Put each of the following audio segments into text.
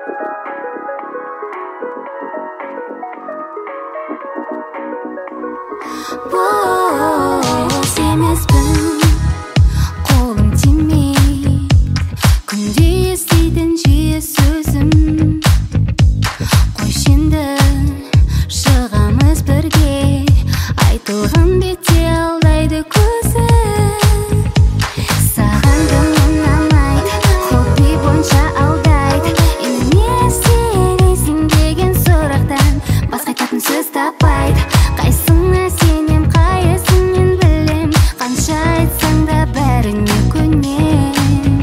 Емеспін, қолым тимейді, күнде еститін жиі сөзім. Қойшы енді шығамыз бірге, айтылған бетте алдайды көзі. Саған көңілім ұнамайды, хобби бойынша алдайды. Енді не істейсің деген сұрақтан басқа айтатын сөз таппайды. Қайсыңа сенем, қайсыңнан білем, қанша айтсаң да бәріне көнем.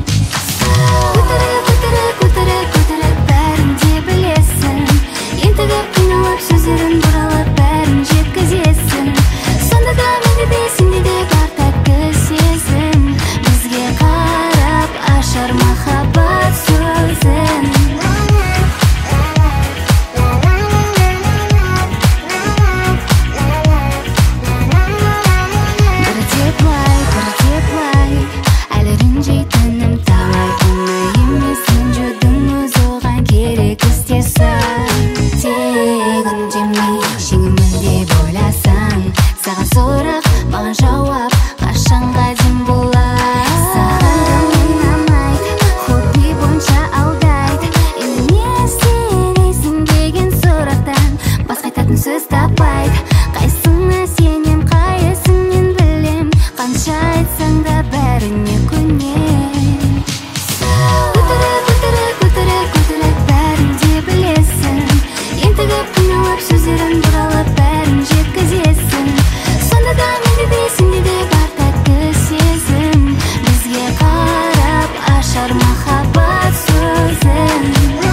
Көтерек бәрін де білесің, ентігіп қиналып сөздерін бұралып бәрін жеткізесің. Сонда да менде де сенде де бар тәтті сезім, бізге қарап ашар махаббат сөзін. Әлі ренжейтінім талай, оңай емес, ренжудің өз оған керек істесің. Тек үндемей жеңемін деп ойласаң, саған сұрақ, маған жауап, қашанға дейін болар. Саған көңілім ұнамайды, хобби бойынша алдайды. Енді не істейсің деген сұрақтан басқа айтатын сөз таппайды. Қайсыңа сенем, қайсыңнан білем, қанша айтсаң да бәріне көнем. Көтерек бәрін де білесің, ентігіп қиналып сөздерін бұралып бәрін жеткізесің. Сонда да менде де сенде де бар тәтті сезім, бізге қарап ашар махаббат сөзін.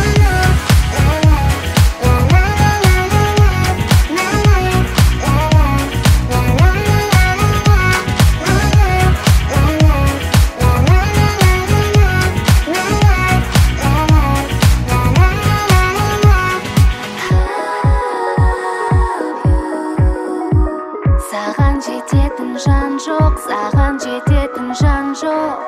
Саған жететін жан жоқ, саған жететін жан жоқ.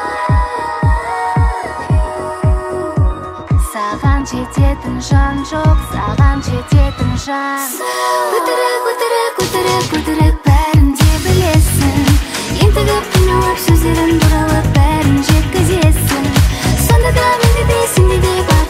Саған жететін жан жоқ, саған жететін жан. Көтерек бәрін де білесің, ентігіп қиналып сөздерін бұралып бәрін жеткізесің. Сонда да менде де сенде де бар